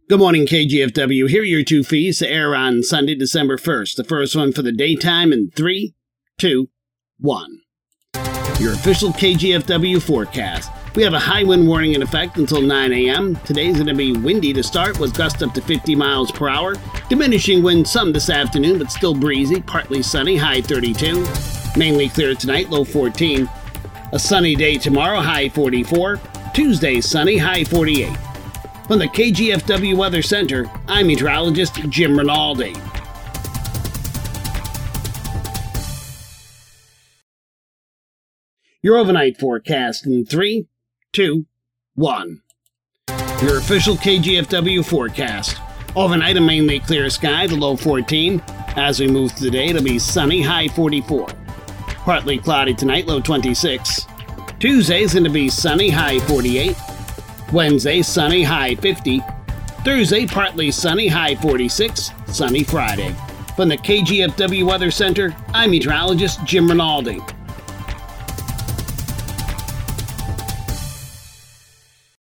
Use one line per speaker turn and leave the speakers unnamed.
Good morning, KGFW. Here are your two feeds to air on Sunday, December 1st. The first one for the daytime in 3, 2, 1. Your official KGFW forecast. We have a high wind warning in effect until 9 a.m. Today's going to be windy to start with gusts up to 50 miles per hour. Diminishing wind some this afternoon, but still breezy. Partly sunny, high 32. Mainly clear tonight, low 14. A sunny day tomorrow, high 44. Tuesday, sunny, high 48. From the KGFW Weather Center, I'm meteorologist Jim Rinaldi. Your overnight forecast in 3, 2, 1. Your official KGFW forecast. Overnight, a mainly clear sky, the low 14. As we move through the day, it'll be sunny, high 44. Partly cloudy tonight, low 26. Tuesday's going to be sunny, high 48. Wednesday, sunny, high 50. Thursday, partly sunny, high 46. Sunny Friday. From the KGFW Weather Center, I'm meteorologist Jim Rinaldi.